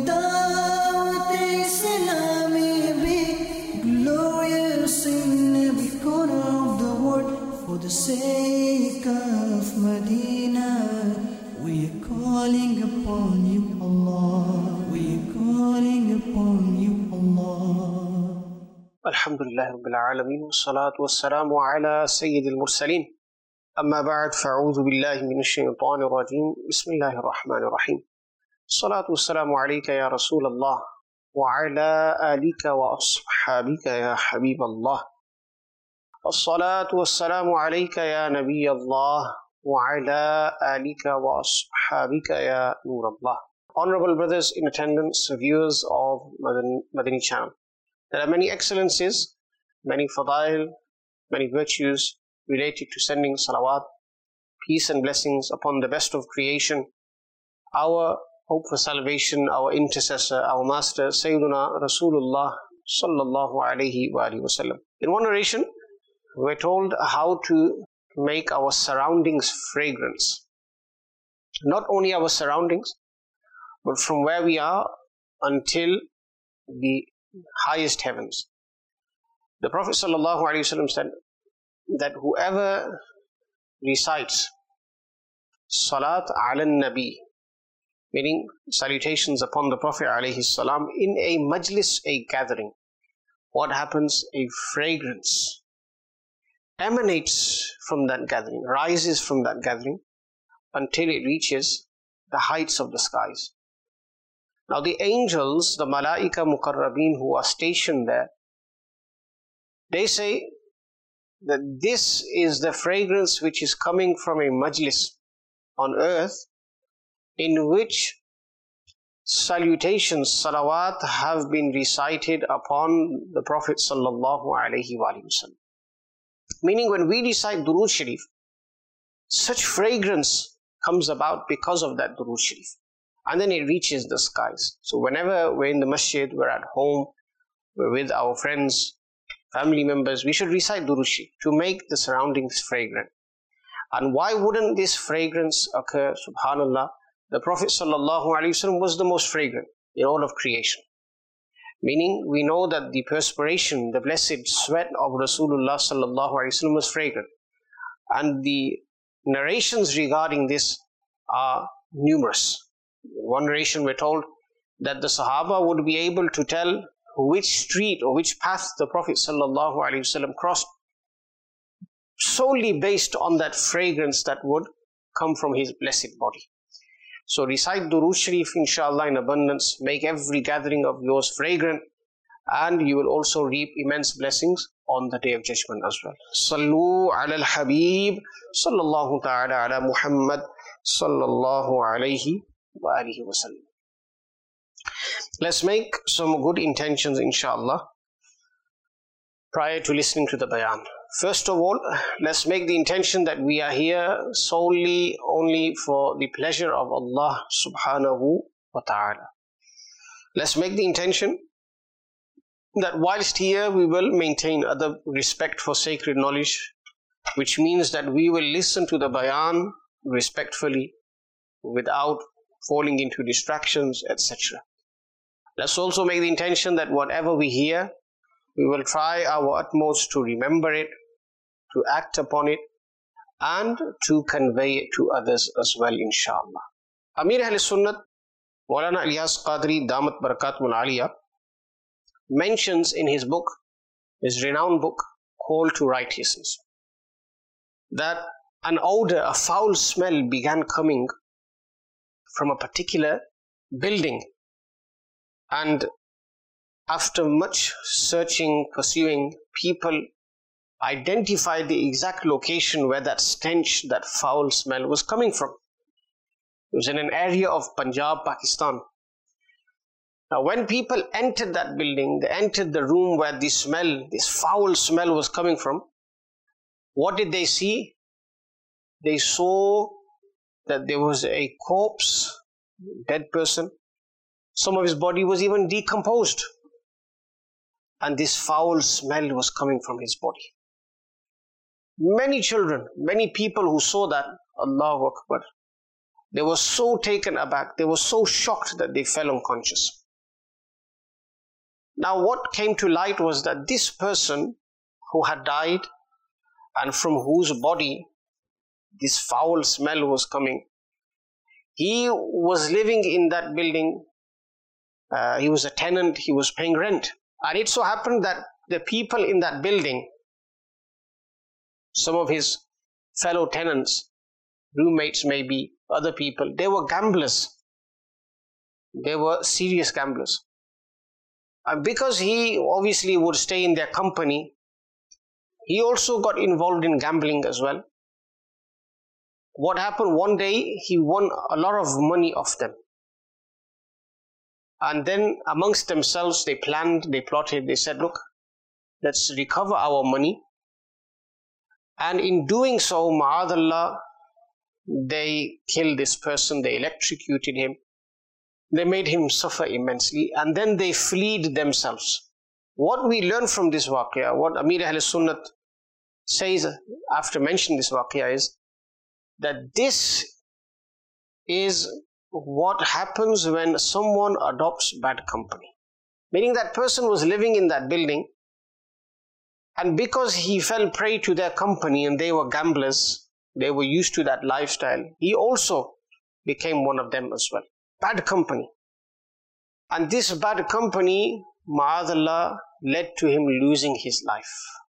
Islami be glorious in every corner of the world. For the sake of Medina, we are calling upon you, Allah. We are calling upon you, Allah. Alhamdulillah Rabbil Alameen, wassalatu wassalamu ala Sayyidil Mursaleen. Amma ba'd, fa'udhu billahi minash shaytanir rajeem. Bismillahir Rahmanir Rahim. Salatu wassalamu alayka ya Rasulallah wa ala alika wa ashabika ya Habiballah. As-salatu wassalamu alayka ya Nabiyallah wa ala alika wa ashabika ya Nurallah. Honorable brothers in attendance, viewers of Madani channel. There are many excellences, many fadail, many virtues related to sending salawat, peace and blessings upon the best of creation, our hope for salvation, our intercessor, our master, Sayyiduna Rasulullah sallallahu alayhi wa sallam. In one narration, we're told how to make our surroundings fragrance. Not only our surroundings, but from where we are until the highest heavens. The Prophet sallallahu alaihi wasallam said that whoever recites salat ala nabi, meaning salutations upon the Prophet alaihi salam, in a majlis, a gathering, what happens? A fragrance emanates from that gathering, rises from that gathering until it reaches the heights of the skies. Now the angels, the malaika muqarrabeen who are stationed there, they say that this is the fragrance which is coming from a majlis on earth in which salutations, salawat have been recited upon the Prophet sallallahu alaihi wasallam. Meaning when we recite Durood Sharif, such fragrance comes about because of that Durood Sharif. And then it reaches the skies. So whenever we're in the masjid, we're at home, we're with our friends, family members, we should recite Durood Sharif to make the surroundings fragrant. And why wouldn't this fragrance occur? Subhanallah, the Prophet sallallahu alaihi wasallam was the most fragrant in all of creation. Meaning, we know that the perspiration, the blessed sweat of Rasulullah sallallahu alaihi wasallam was fragrant. And the narrations regarding this are numerous. In one narration we're told that the Sahaba would be able to tell which street or which path the Prophet sallallahu alaihi wasallam crossed solely based on that fragrance that would come from his blessed body. So recite Durood Sharif inshallah in abundance, make every gathering of yours fragrant, and you will also reap immense blessings on the Day of Judgment as well. Sallu ala al-Habib sallallahu ta'ala ala Muhammad sallallahu alayhi wa alihi wa sallam. Let's make some good intentions inshallah prior to listening to the bayan. First of all, let's make the intention that we are here solely only for the pleasure of Allah subhanahu wa ta'ala. Let's make the intention that whilst here we will maintain other respect for sacred knowledge, which means that we will listen to the bayan respectfully without falling into distractions, etc. Let's also make the intention that whatever we hear, we will try our utmost to remember it, to act upon it, and to convey it to others as well, inshallah. Amir Ahl Sunnat, Maulana Ilyas Qadri Damat Barakatul Aliyah, mentions in his book, his renowned book, Call to Righteousness, that an odor, a foul smell began coming from a particular building. And after much searching, pursuing, people identified the exact location where that stench, that foul smell was coming from. It was in an area of Punjab, Pakistan. Now when people entered that building, they entered the room where the smell, this foul smell was coming from, what did they see? They saw that there was a corpse, dead person. Some of his body was even decomposed. And this foul smell was coming from his body. Many children, many people who saw that, Allahu Akbar, They were so taken aback, they were so shocked that they fell unconscious. Now what came to light was that this person who had died and from whose body this foul smell was coming, he was living in that building. He was a tenant, he was paying rent. And it so happened that the people in that building, some of his fellow tenants, roommates maybe, other people, they were gamblers. They were serious gamblers. And because he obviously would stay in their company, he also got involved in gambling as well. What happened one day, he won a lot of money off them. And then amongst themselves, they planned, they plotted, they said, look, let's recover our money. And in doing so, ma'adallah, they killed this person, they electrocuted him, they made him suffer immensely, and then they fled themselves. What we learn from this waqia, what Amir Ahl Sunnat says after mentioning this waqia is that this is what happens when someone adopts bad company. Meaning that person was living in that building, and because he fell prey to their company and they were gamblers, they were used to that lifestyle, he also became one of them as well. Bad company. And this bad company, ma'adallah, led to him losing his life.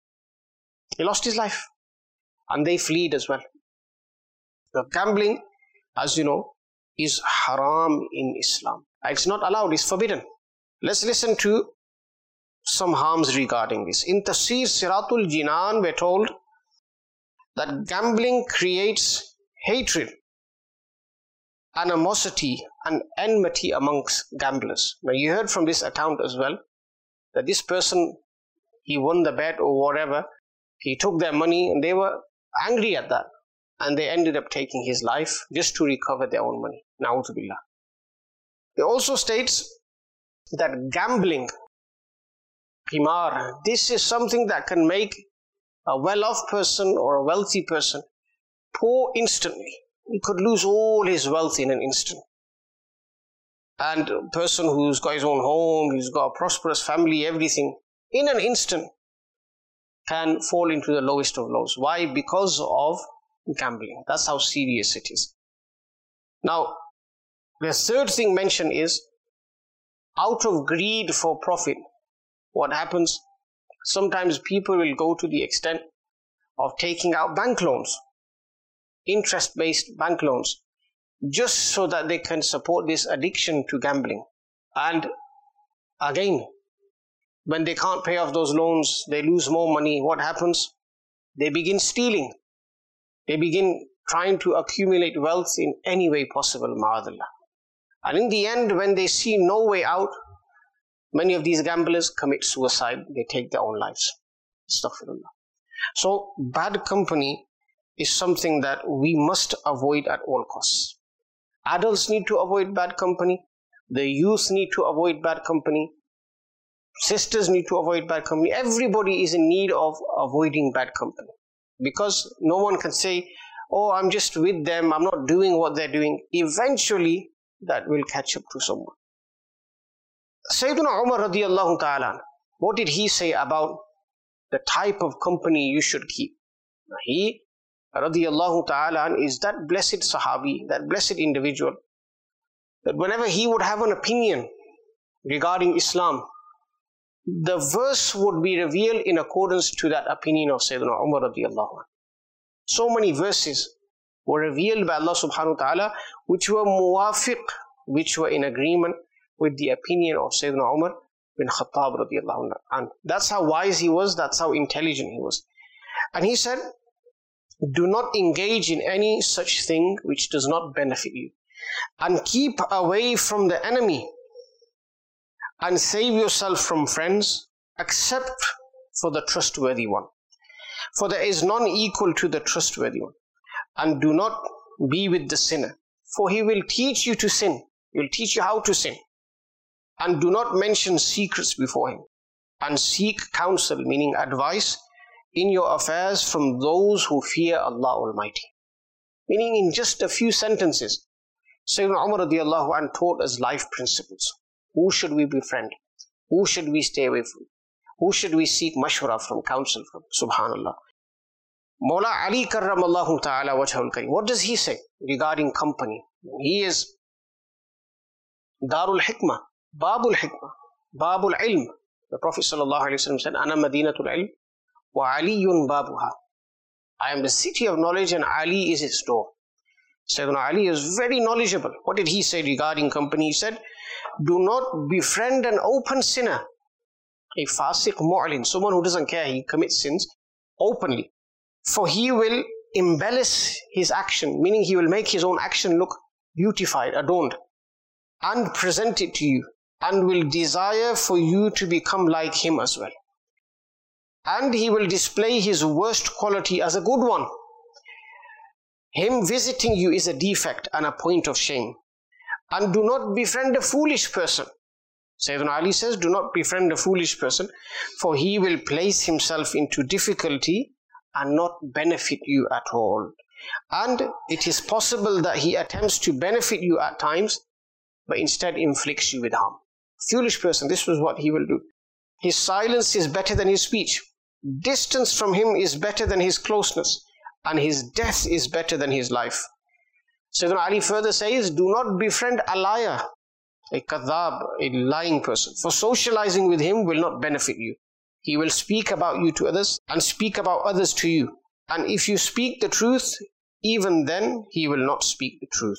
He lost his life. And they fled as well. The gambling, as you know, is haram in Islam. It's not allowed, it's forbidden. Let's listen to some harms regarding this. In Tafsir Siratul Jinan, we're told that gambling creates hatred, animosity and enmity amongst gamblers. Now you heard from this account as well that this person, he won the bet or whatever, he took their money and they were angry at that, and they ended up taking his life just to recover their own money. Na'udhu billah. It also states that gambling, qimar, this is something that can make a well-off person or a wealthy person poor instantly. He could lose all his wealth in an instant. And a person who's got his own home, who's got a prosperous family, everything, in an instant can fall into the lowest of lows. Why? Because of gambling. That's how serious it is. Now, the third thing mentioned is, out of greed for profit, what happens? Sometimes people will go to the extent of taking out bank loans, interest-based bank loans, just so that they can support this addiction to gambling. And again, when they can't pay off those loans, they lose more money. What happens? They begin stealing. They begin trying to accumulate wealth in any way possible, ma'adallah. And in the end, when they see no way out, many of these gamblers commit suicide. They take their own lives. Astaghfirullah. So, bad company is something that we must avoid at all costs. Adults need to avoid bad company. The youth need to avoid bad company. Sisters need to avoid bad company. Everybody is in need of avoiding bad company. Because no one can say, oh, I'm just with them, I'm not doing what they're doing. Eventually, that will catch up to someone. Sayyidina Umar radiallahu ta'ala, what did he say about the type of company you should keep? He, radiallahu ta'ala, is that blessed sahabi, that blessed individual, that whenever he would have an opinion regarding Islam, the verse would be revealed in accordance to that opinion of Sayyidina Umar radiallahu anhu. So many verses were revealed by Allah subhanahu wa ta'ala which were muwafiq, which were in agreement with the opinion of Sayyidina Umar bin Khattab radiallahu anhu. That's how wise he was, that's how intelligent he was. And he said, do not engage in any such thing which does not benefit you, and keep away from the enemy, and save yourself from friends, except for the trustworthy one. For there is none equal to the trustworthy one. And do not be with the sinner, for he will teach you to sin. He will teach you how to sin. And do not mention secrets before him. And seek counsel, meaning advice, in your affairs from those who fear Allah Almighty. Meaning in just a few sentences, Sayyidina Umar radiallahu anh taught us life principles. Who should we befriend? Who should we stay away from? Who should we seek mashwara from, counsel from? Subhanallah. Mawla Ali karramallahu ta'ala wajhahul kareem. What does he say regarding company? He is Darul Hikmah, Babul Hikmah, Babul Ilm. The Prophet sallallahu alaihi wasallam said, Ana Madinatul Ilm wa Aliyun Babuha. I am the city of knowledge and Ali is its door. Sayyidina Ali is very knowledgeable. What did he say regarding company? He said, do not befriend an open sinner, a fasiq mu'lin, someone who doesn't care, he commits sins openly. For he will embellish his action, meaning he will make his own action look beautified, adorned, and present it to you, and will desire for you to become like him as well. And he will display his worst quality as a good one. Him visiting you is a defect and a point of shame. And do not befriend a foolish person. Sayyidina Ali says, do not befriend a foolish person, for he will place himself into difficulty and not benefit you at all. And it is possible that he attempts to benefit you at times, but instead inflicts you with harm. Foolish person, this was what he will do. His silence is better than his speech. Distance from him is better than his closeness. And his death is better than his life. Sayyidina Ali further says, do not befriend a liar, a kadhab, a lying person. For socializing with him will not benefit you. He will speak about you to others and speak about others to you. And if you speak the truth, even then he will not speak the truth.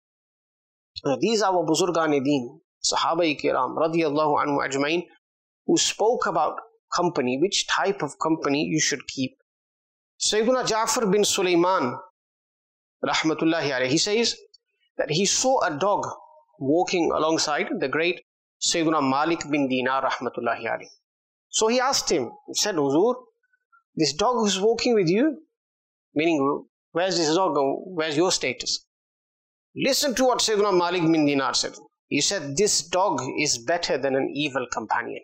These are our Buzurgan-e-Deen, Sahaba-i Kiram, radiyallahu anhu ajmain, who spoke about company, which type of company you should keep. Sayyidina Ja'far bin Sulaiman, rahmatullahi alayhi, he says that he saw a dog walking alongside the great Sayyidina Malik bin Dinar, rahmatullahi alayhi. So he asked him, he said, Huzur, this dog is walking with you, meaning, where's this dog? Where's your status? Listen to what Sayyidina Malik bin Dinar said. He said, this dog is better than an evil companion.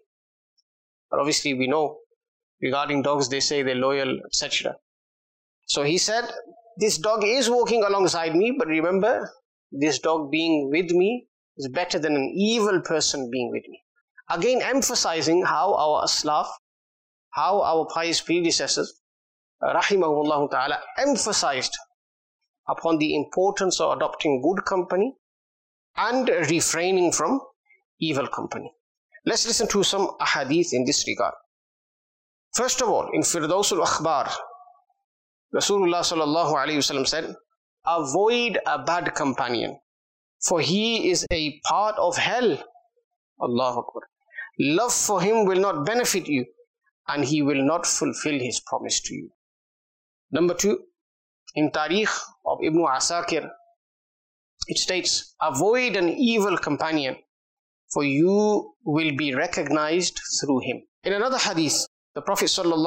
But obviously we know, regarding dogs, they say they're loyal, etc. So he said, this dog is walking alongside me, but remember, this dog being with me is better than an evil person being with me. Again, emphasizing how our aslaf, how our pious predecessors, rahimahullah ta'ala, emphasized upon the importance of adopting good company and refraining from evil company. Let's listen to some ahadith in this regard. First of all, in Firdausul Akhbar, Rasulullah sallallahu alayhi wasallam said, avoid a bad companion, for he is a part of hell. Allahu Akbar. Love for him will not benefit you, and he will not fulfill his promise to you. Number 2, in Tarikh of Ibn Asakir, it states, avoid an evil companion, for you will be recognized through him. In another hadith, the Prophet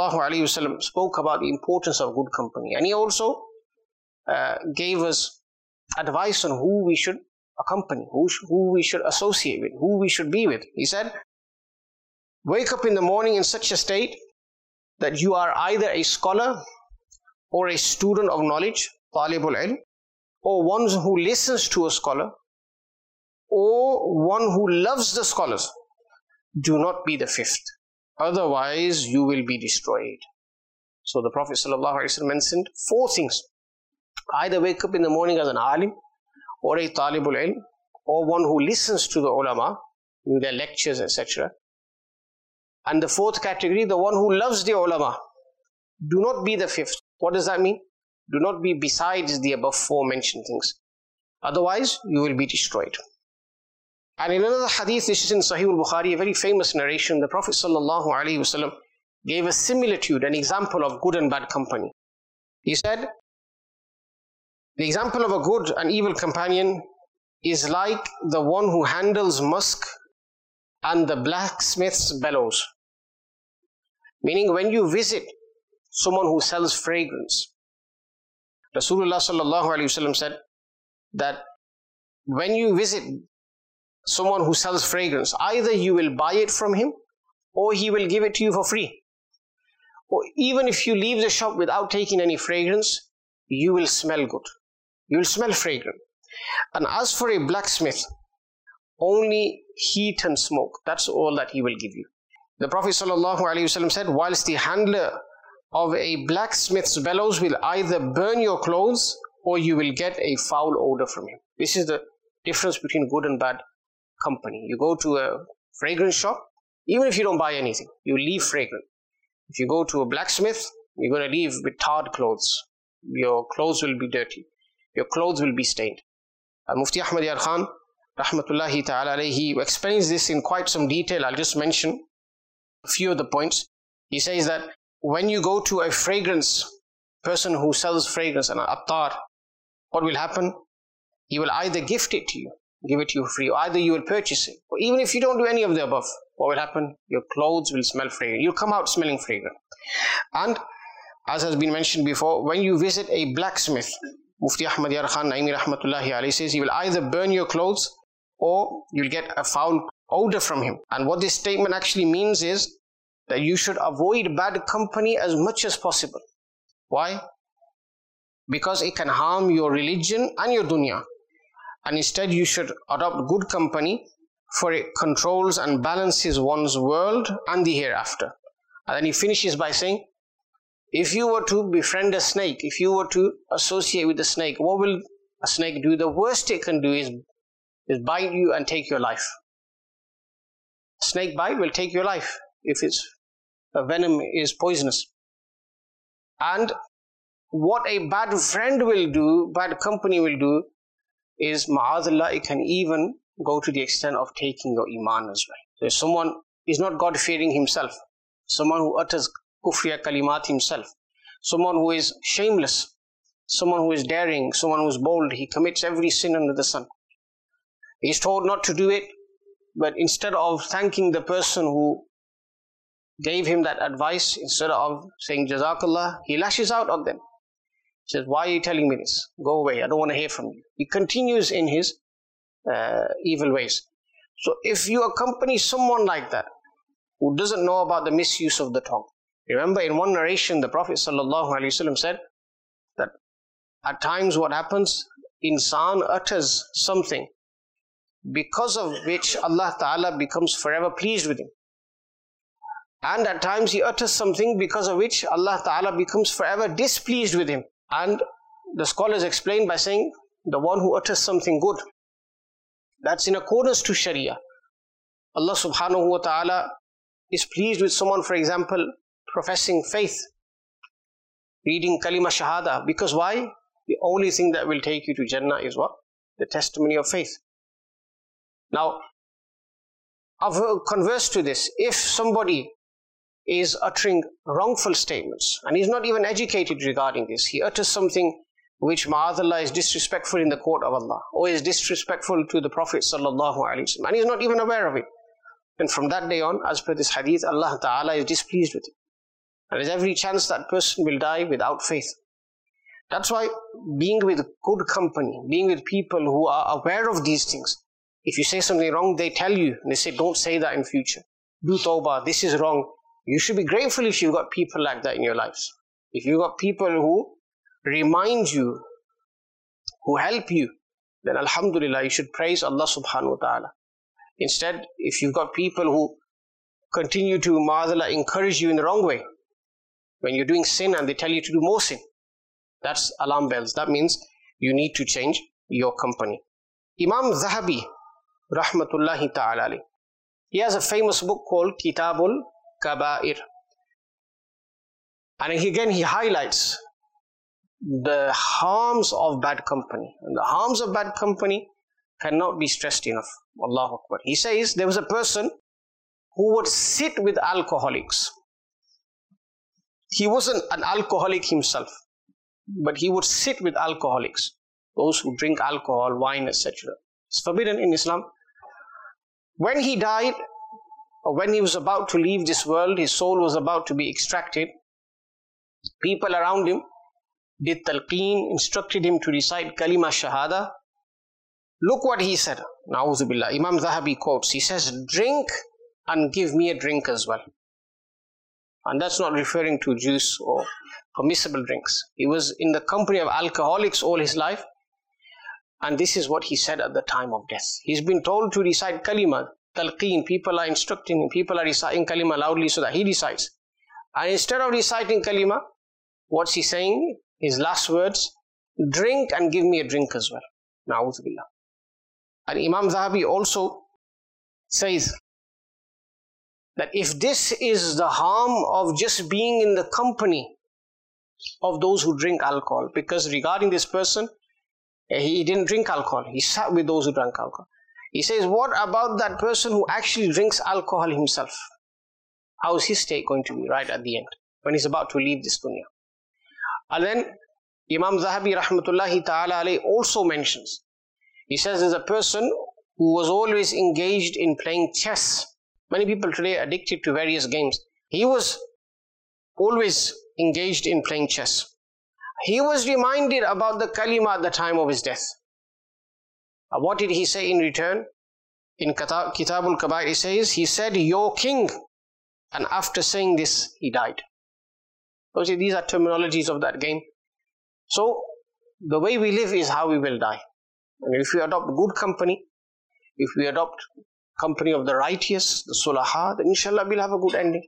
ﷺ spoke about the importance of good company, and he also gave us advice on who we should accompany, who we should associate with, who we should be with. He said, wake up in the morning in such a state that you are either a scholar or a student of knowledge, talibul ilm, or one who listens to a scholar, or one who loves the scholars. Do not be the fifth. Otherwise, you will be destroyed. So the Prophet ﷺ mentioned 4 things. Either wake up in the morning as an alim, or a talibul ilm, or one who listens to the ulama, in their lectures, etc. And the 4th category, the one who loves the ulama. Do not be the 5th. What does that mean? Do not be besides the above 4 mentioned things. Otherwise, you will be destroyed. And in another hadith, this is in Sahih al-Bukhari, a very famous narration, the Prophet ﷺ gave a similitude, an example of good and bad company. He said, the example of a good and evil companion is like the one who handles musk and the blacksmith's bellows. Meaning, when you visit someone who sells fragrance, Rasulullah ﷺ said that when you visit someone who sells fragrance, either you will buy it from him or he will give it to you for free. Or even if you leave the shop without taking any fragrance, you will smell good. You will smell fragrant. And as for a blacksmith, only heat and smoke, that's all that he will give you. The Prophet ﷺ said, whilst the handler of a blacksmith's bellows will either burn your clothes or you will get a foul odor from him. This is the difference between good and bad company. You go to a fragrance shop, even if you don't buy anything, you leave fragrant. If you go to a blacksmith, you're going to leave with tarred clothes. Your clothes will be dirty. Your clothes will be stained. Mufti Ahmad Yar Khan, rahmatullahi ta'ala alayhi, explains this in quite some detail. I'll just mention a few of the points. He says that when you go to a fragrance person who sells fragrance, an attar, what will happen? He will either gift it to you, give it to you free, or either you will purchase it. Or even if you don't do any of the above, what will happen? Your clothes will smell fragrant. You'll come out smelling fragrant. And as has been mentioned before, when you visit a blacksmith, Mufti Ahmad Yar Khan Naimi rahmatullahi alayhi says, he will either burn your clothes or you'll get a foul odor from him. And what this statement actually means is that you should avoid bad company as much as possible. Why? Because it can harm your religion and your dunya. And instead you should adopt good company, for it controls and balances one's world and the hereafter. And then he finishes by saying, if you were to befriend a snake, if you were to associate with a snake, what will a snake do? The worst it can do is bite you and take your life. Snake bite will take your life if its venom is poisonous. And what a bad friend will do, bad company will do, is ma'adallah, it can even go to the extent of taking your iman as well. So if someone is not God-fearing himself, someone who utters kufriya kalimat himself, someone who is shameless, someone who is daring, someone who is bold, he commits every sin under the sun. He is told not to do it, but instead of thanking the person who gave him that advice, instead of saying Jazakallah, he lashes out on them. He says, why are you telling me this? Go away, I don't want to hear from you. He continues in his evil ways. So if you accompany someone like that, who doesn't know about the misuse of the tongue. Remember, in one narration, the Prophet ﷺ said that at times what happens, insan utters something because of which Allah Ta'ala becomes forever pleased with him. And at times he utters something because of which Allah Ta'ala becomes forever displeased with him. And the scholars explain by saying, the one who utters something good, that's in accordance to Sharia. Allah Subhanahu wa Ta'ala is pleased with someone, for example, professing faith, reading kalima shahada, because why? The only thing that will take you to Jannah is what? The testimony of faith. Now, converse to this, if somebody is uttering wrongful statements and he's not even educated regarding this, he utters something which ma'adallah is disrespectful in the court of Allah, or is disrespectful to the Prophet sallallahu alaihi wasallam, and he's not even aware of it, and from that day on, as per this hadith, Allah Ta'ala is displeased with him. And there's every chance that person will die without faith. That's why being with good company, being with people who are aware of these things, if you say something wrong, they tell you, and they say, don't say that in future. Do tawbah, this is wrong. You should be grateful if you've got people like that in your lives. If you've got people who remind you, who help you, then alhamdulillah, you should praise Allah subhanahu wa ta'ala. Instead, if you've got people who continue to, ma'adallah, encourage you in the wrong way, when you're doing sin and they tell you to do more sin, that's alarm bells. That means you need to change your company. Imam Zahabi, rahmatullahi ta'ala alayhi, he has a famous book called Kitabul Kaba'ir. And again, he highlights the harms of bad company. And the harms of bad company cannot be stressed enough. Allahu Akbar. He says there was a person who would sit with alcoholics. He wasn't an alcoholic himself, but he would sit with alcoholics, those who drink alcohol, wine, etc. It's forbidden in Islam. When he died, or when he was about to leave this world, his soul was about to be extracted, people around him did talqeen, instructed him to recite kalima shahada. Look what he said. Na'udhu billah. Imam Zahabi quotes, he says, drink and give me a drink as well. And that's not referring to juice or permissible drinks. He was in the company of alcoholics all his life. And this is what he said at the time of death. He's been told to recite kalima, talqeen. People are instructing him, people are reciting kalima loudly so that he recites. And instead of reciting kalima, what's he saying? His last words, drink and give me a drink as well. Na'udhu billah. And Imam Zahabi also says that if this is the harm of just being in the company of those who drink alcohol, because regarding this person, he didn't drink alcohol, he sat with those who drank alcohol. He says, what about that person who actually drinks alcohol himself? How is his state going to be right at the end, when he's about to leave this dunya? And then Imam Zahabi rahmatullahi ta'ala alayhi also mentions, he says there's a person who was always engaged in playing chess. Many people today are addicted to various games. He was always engaged in playing chess. He was reminded about the kalima at the time of his death. What did he say in return? In Kitabul Kabair he said, your king. And after saying this, he died. Obviously, these are terminologies of that game. So, the way we live is how we will die. And if we adopt good company, if we adopt company of the righteous, the sulaha, then inshallah we'll have a good ending.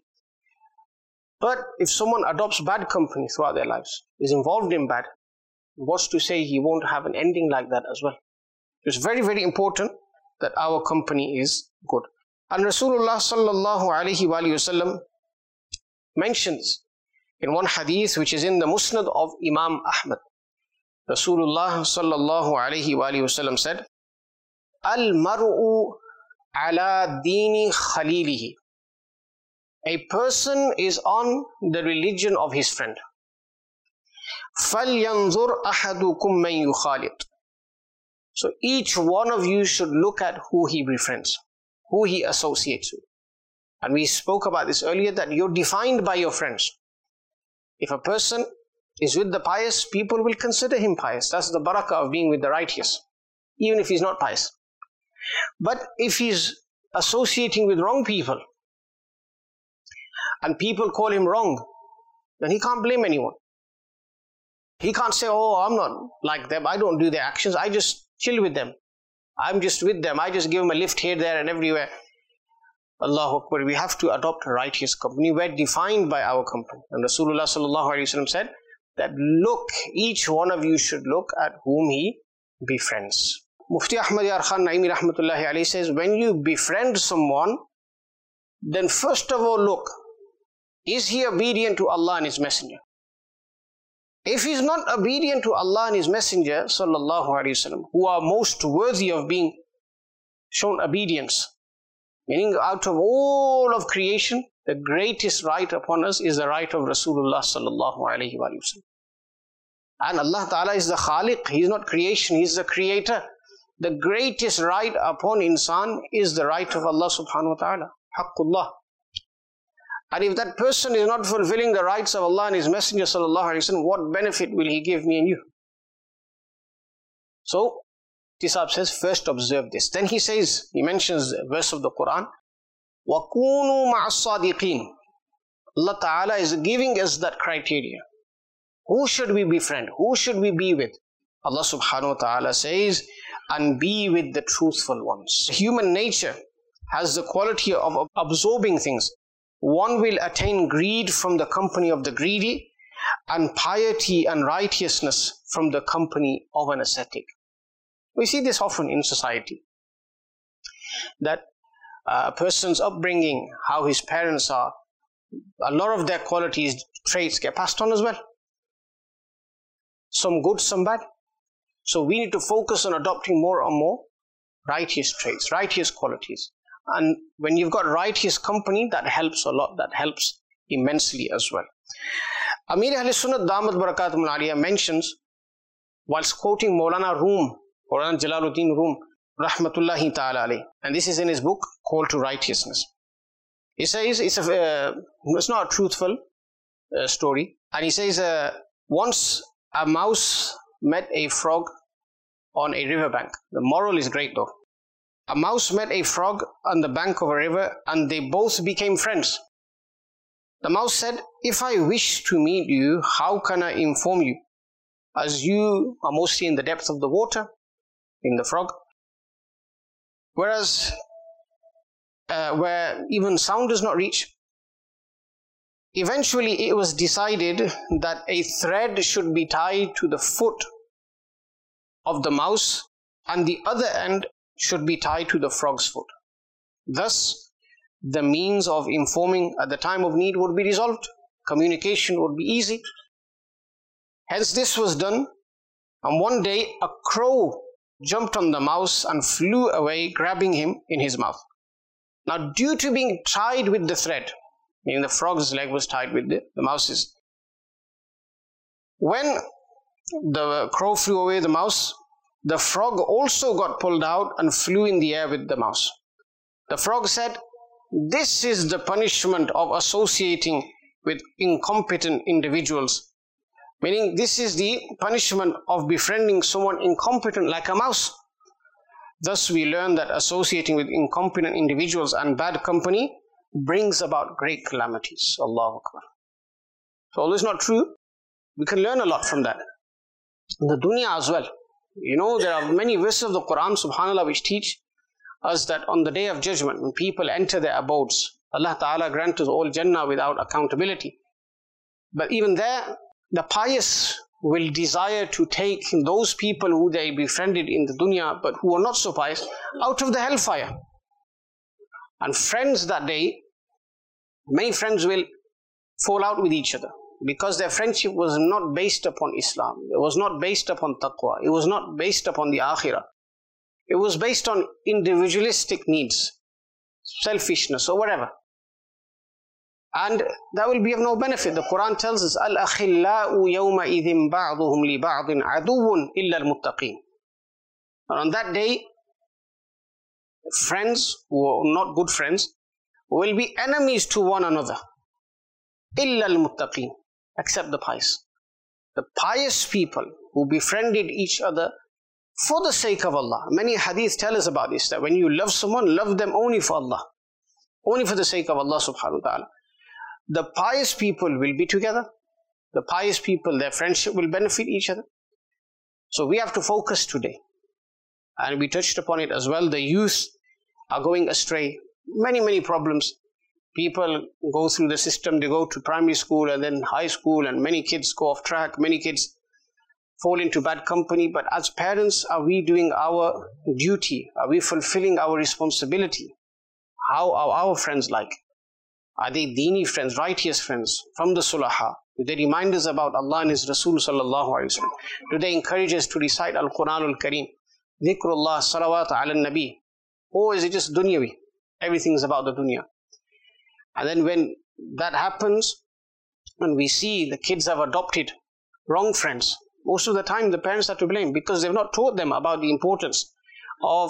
But if someone adopts bad company throughout their lives, is involved in bad, what's to say he won't have an ending like that as well? It's very, very important that our company is good. And Rasulullah sallallahu alayhi wa sallam mentions in one hadith which is in the Musnad of Imam Ahmad. Rasulullah sallallahu alayhi wa sallam said, Al-mar'u ala dini khalilihi. A person is on the religion of his friend. فَلْيَنْظُرْ أَحَدُكُمْ مَنْ يُخَالِطُ. So each one of you should look at who he befriends, who he associates with. And we spoke about this earlier, that you're defined by your friends. If a person is with the pious, people will consider him pious. That's the barakah of being with the righteous, even if he's not pious. But if he's associating with wrong people, and people call him wrong, then he can't blame anyone. He can't say, oh, I'm not like them, I don't do their actions, I just chill with them. I'm just with them, I just give them a lift here, there and everywhere. Allahu Akbar, we have to adopt a righteous company. We're defined by our company. And Rasulullah sallallahu alaihi wasallam said that look, each one of you should look at whom he befriends. Mufti Ahmad Yar Khan Naimi rahmatullahi alayhi says, when you befriend someone, then first of all look, is he obedient to Allah and His Messenger? If he's not obedient to Allah and His Messenger sallallahu alaihi wasallam, who are most worthy of being shown obedience, meaning out of all of creation, the greatest right upon us is the right of Rasulullah sallallahu alaihi wasallam. And Allah Ta'ala is the Khaliq, He is not creation, He is the creator. The greatest right upon insan is the right of Allah subhanahu wa ta'ala, haqqullah. And if that person is not fulfilling the rights of Allah and His Messenger sallallahu alaihi wasallam, what benefit will he give me and you? So, Tisab says, first observe this. Then he says, he mentions a verse of the Quran, وَكُونُوا مَعَ الصَّادِقِينَ. Allah Ta'ala is giving us that criteria. Who should we befriend? Who should we be with? Allah Subhanahu wa Ta'ala says, and be with the truthful ones. Human nature has the quality of absorbing things. One will attain greed from the company of the greedy, and piety and righteousness from the company of an ascetic. We see this often in society, that a person's upbringing, how his parents are, a lot of their qualities, traits get passed on as well. Some good, some bad. So we need to focus on adopting more and more righteous traits, righteous qualities. And when you've got righteous company, that helps a lot, that helps immensely as well. Amir Ahl Sunnat Damat Barakatum Aliyah mentions, whilst quoting Maulana Rum, Maulana Jalaluddin Rum, Rahmatullahi Ta'ala alayhi, and this is in his book, Call to Righteousness. He says, it's not a truthful story, and he says, once a mouse met a frog on a riverbank. The moral is great though. A mouse met a frog on the bank of a river, and they both became friends. The mouse said, if I wish to meet you, how can I inform you? As you are mostly in the depth of the water, in the frog. Whereas where even sound does not reach, eventually it was decided that a thread should be tied to the foot of the mouse and the other end should be tied to the frog's foot. Thus, the means of informing at the time of need would be resolved. Communication would be easy. Hence this was done, and one day a crow jumped on the mouse and flew away, grabbing him in his mouth. Now, due to being tied with the thread, meaning the frog's leg was tied with the mouse's, when the crow flew away the mouse, the frog also got pulled out and flew in the air with the mouse. The frog said, "This is the punishment of associating with incompetent individuals." Meaning, this is the punishment of befriending someone incompetent like a mouse. Thus, we learn that associating with incompetent individuals and bad company brings about great calamities. Allahu Akbar. So, although it's not true, we can learn a lot from that. In the dunya as well. You know, there are many verses of the Quran, subhanAllah, which teach us that on the day of judgment, when people enter their abodes, Allah Ta'ala grant us all Jannah without accountability. But even there, the pious will desire to take those people who they befriended in the dunya but who are not so pious out of the hellfire. And friends that day, many friends will fall out with each other because their friendship was not based upon Islam. It was not based upon taqwa. It was not based upon the akhirah. It was based on individualistic needs, selfishness or whatever. And that will be of no benefit. The Quran tells us, "Al-akhillau yawma idhin ba'duhum li ba'din aduwwun illa al-muttaqin." And on that day, friends who are not good friends will be enemies to one another. Illa al-muttaqin, except the pious. The pious people who befriended each other for the sake of Allah. Many hadiths tell us about this, that when you love someone, love them only for Allah. Only for the sake of Allah subhanahu wa ta'ala. The pious people will be together. The pious people, their friendship will benefit each other. So we have to focus today. And we touched upon it as well. The youth are going astray. Many problems. People go through the system. They go to primary school and then high school, and many kids go off track. Many kids fall into bad company. But as parents, are we doing our duty? Are we fulfilling our responsibility? How are our friends like? Are they deeni friends, righteous friends from the Sulaha? Do they remind us about Allah and His Rasul sallallahu alaihi wasallam? Do they encourage us to recite Al-Quran Al-Kareem? Dhikrullah, salawat ala nabi? Or is it just dunyawi? Everything is about the dunya. And then when that happens, when we see the kids have adopted wrong friends, most of the time the parents are to blame because they've not taught them about the importance of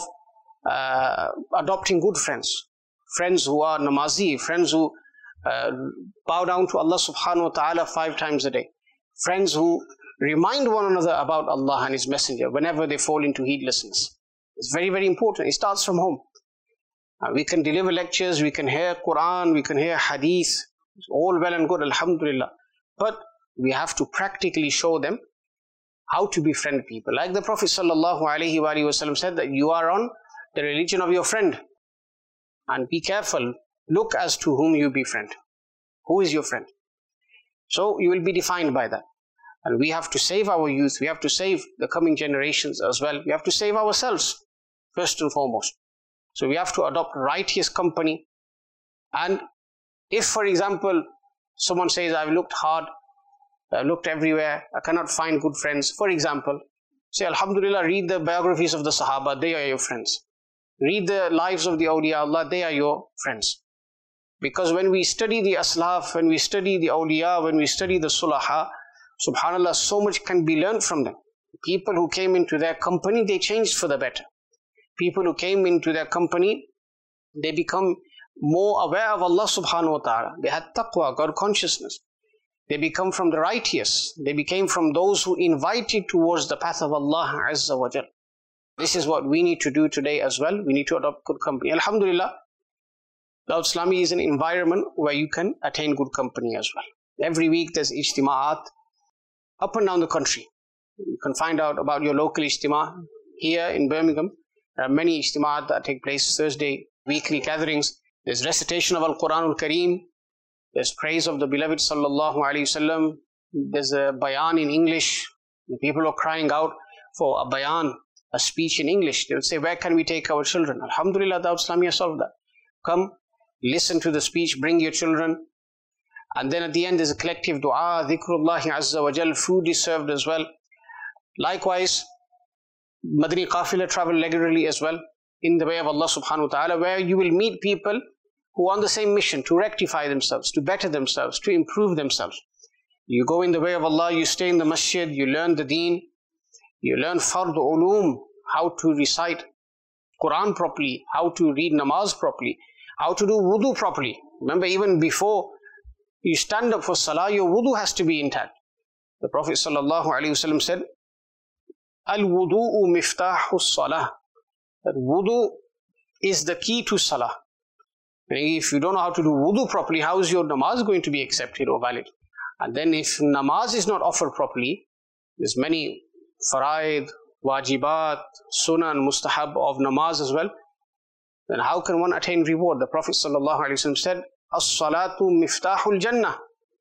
adopting good friends. Friends who are namazi, friends who bow down to Allah subhanahu wa ta'ala 5 times a day. Friends who remind one another about Allah and His Messenger whenever they fall into heedlessness. It's very important. It starts from home. We can deliver lectures, we can hear Quran, we can hear hadith. It's all well and good, alhamdulillah. But we have to practically show them how to befriend people. Like the Prophet sallallahu alaihi wasallam said that you are on the religion of your friend. And be careful, look as to whom you befriend. Who is your friend? So you will be defined by that. And we have to save our youth, we have to save the coming generations as well. We have to save ourselves, first and foremost. So we have to adopt righteous company. And if, for example, someone says, I've looked hard, I've looked everywhere, I cannot find good friends. For example, say, alhamdulillah, read the biographies of the Sahaba, they are your friends. Read the lives of the awliya Allah, they are your friends. Because when we study the aslaf, when we study the awliya, when we study the sulaha, subhanallah, so much can be learned from them. People who came into their company, they changed for the better. People who came into their company, they become more aware of Allah subhanahu wa ta'ala. They had taqwa, God consciousness. They become from the righteous. They became from those who invited towards the path of Allah Azza wa Jal. This is what we need to do today as well. We need to adopt good company. Alhamdulillah, Dawat Islami is an environment where you can attain good company as well. Every week there's ijtima'at up and down the country. You can find out about your local ijtima'. here in Birmingham. There are many ijtimaat that take place Thursday, weekly gatherings. There's recitation of Al-Quran Al-Kareem. There's praise of the beloved Sallallahu Alaihi Wasallam. There's a bayan in English. The people are crying out for a bayan, a speech in English. They would say, where can we take our children? Alhamdulillah, Dawat Islamiyya solved that. Come, listen to the speech, bring your children. And then at the end there's a collective dua, dhikrullahi azza wa jal, food is served as well. Likewise, Madani Qafila travel regularly as well in the way of Allah subhanahu wa ta'ala, where you will meet people who are on the same mission to rectify themselves, to better themselves, to improve themselves. You go in the way of Allah, you stay in the masjid, you learn the deen, you learn fard ulum, how to recite Quran properly, how to read namaz properly, how to do wudu properly. Remember, even before you stand up for salah, your wudu has to be intact. The Prophet sallallahu alaihi wasallam said, Al-wudu'u miftahu salah. That wudu is the key to salah. If you don't know how to do wudu properly, how is your namaz going to be accepted or valid? And then if namaz is not offered properly, there's many faraid, wajibat, sunan, mustahab of namaz as well, then how can one attain reward? The Prophet ﷺ said, As-salatu miftahul jannah.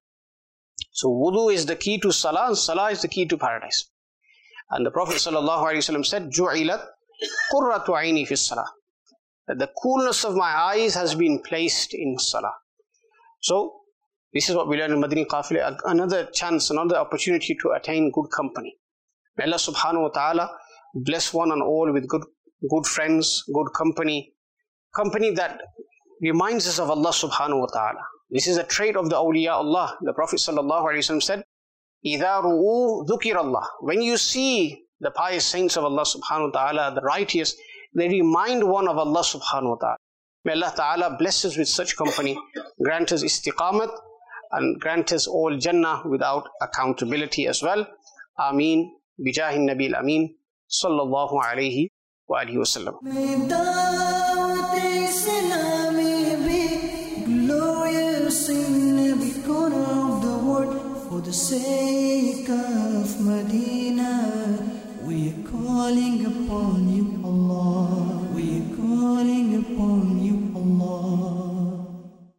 So wudu is the key to salah, and salah is the key to paradise. And the Prophet ﷺ said, Ju'ilat qurratu aini fi salah. That the coolness of my eyes has been placed in salah. So this is what we learn in Madani Qafila, another chance, another opportunity to attain good company. May Allah subhanahu wa ta'ala bless one and all with good friends, good company that reminds us of Allah subhanahu wa ta'ala. This is a trait of the awliya Allah. The Prophet sallallahu alaihi wasallam said, إِذَا رُؤُوا ذُكِرَ اللَّهِ. When you see the pious saints of Allah subhanahu wa ta'ala, the righteous, they remind one of Allah subhanahu wa ta'ala. May Allah ta'ala bless us with such company, grant us istiqamat, and grant us all Jannah without accountability as well. Ameen. Bijahi Nabil Ameen. Sallallahu alayhi wa alihi wa sallam.